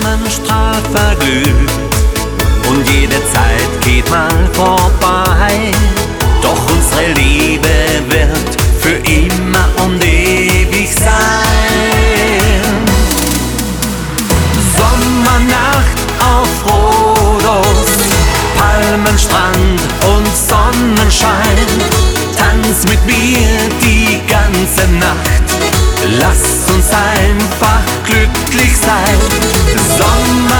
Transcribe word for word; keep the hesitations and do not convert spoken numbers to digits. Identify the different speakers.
Speaker 1: Sonnenstrahl verglüht und jede Zeit geht mal vorbei. Doch unsere Liebe wird für immer und ewig sein. Sommernacht auf Rhodos, Palmenstrand und Sonnenschein. Tanz mit mir die ganze Nacht, lass uns einfach glücklich sein. Sommer